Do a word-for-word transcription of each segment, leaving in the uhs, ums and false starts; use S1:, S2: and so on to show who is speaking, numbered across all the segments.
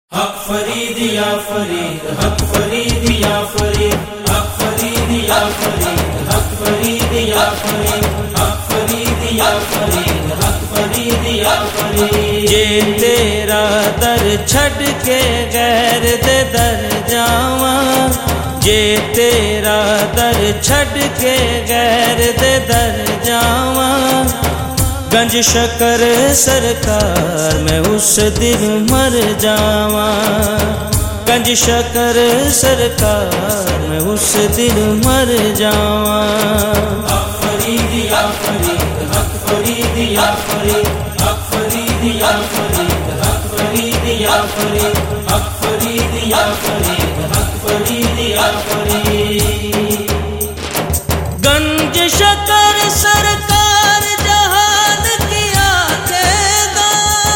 S1: حق فرید یا فرید، حق فرید یا فرید، حق فرید یا فرید، حق فرید یا فرید، حق فرید یا فرید، حق فرید یا فرید۔
S2: جے تیرا در چھڈ کے غیر دے در جاواں، جے تیرا در چھڈ کے غیر دے در جاواں، گنج شکر سرکار میں اس دن مر جاواں، گنج شکر سرکار میں اس دن مر جاواں۔
S1: حق فرید یا فرید، حق فرید یا فرید، حق فرید یا فرید، حق فرید یا فرید، حق فرید یا فرید، حق فرید یا فرید۔
S2: گنج شکر سرکار جہان کی آنکھیں دا،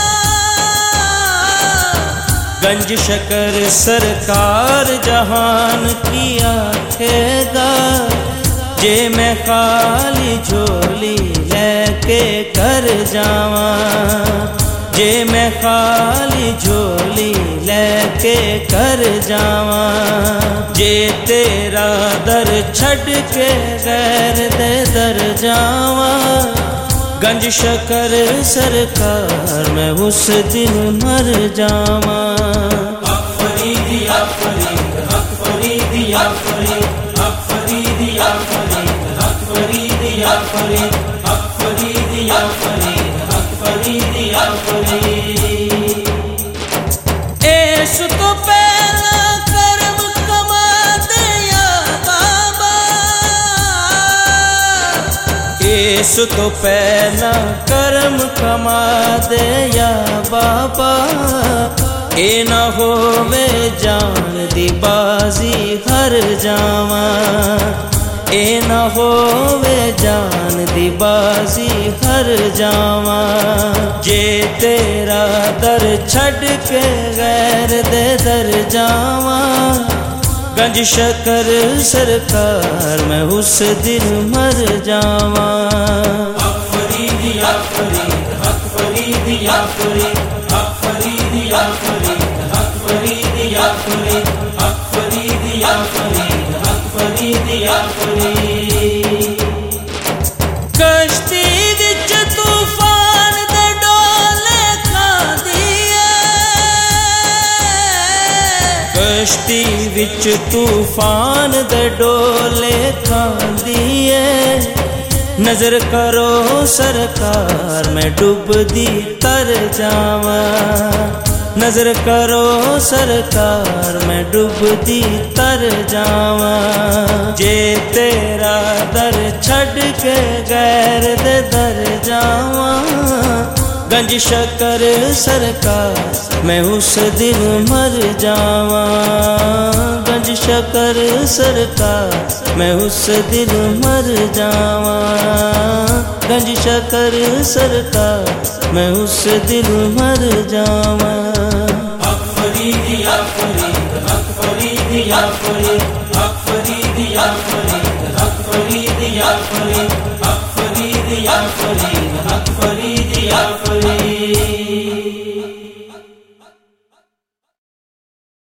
S2: گنج شکر سرکار جہان کی آنکھیں دا، جے میں خالی جھولی لے کے کر جاواں، جے میں خالی جھولی لے کے کر جاواں، جے تیرا در چھڈ کے غیر دے در جاواں، گنج شکر سرکار میں اس دن مر جاواں۔
S1: حق فرید یا فرید، حق فرید یا فرید، حق فرید یا فرید، حق فرید یا فرید، حق فرید یا فرید، حق فرید یا فرید۔
S2: اس تو پہلا کرم کما دے یا بابا، اس تو پہلا کرم کما دے یا بابا، اے نہ ہووے جان دی بازی ہر جاواں، اے نہ ہووے جان دی بازی ہر جاواں، جے تیرا در چھڈ کے غیر دے در جاواں، گنج شکر سرکار میں اس دن مر جاواں۔
S1: حق فرید یا فرید، حق فرید یا فرید، حق فرید یا فرید، حق فرید یا فرید، حق فرید یا فرید، حق فرید یا فرید۔
S2: کشتی وچ طوفان دے ڈولے کھاندی اے، کشتی وچ طوفان دے ڈولے کھاندی اے، نظر کرو سرکار میں ڈوبدی تر جاواں، نظر کرو سرکار میں ڈوبدی تر جاواں، جے تیرا در چھڈ کے غیر دے در جاواں، گنج شکر سرکار میں اس دن مر جاواں، گنج شکر سرکار میں اس دن مر جاواں، گنج شکر سرکار میں اس دن مر جاواں۔
S1: حق فرید یا فرید، حق فرید یا فرید،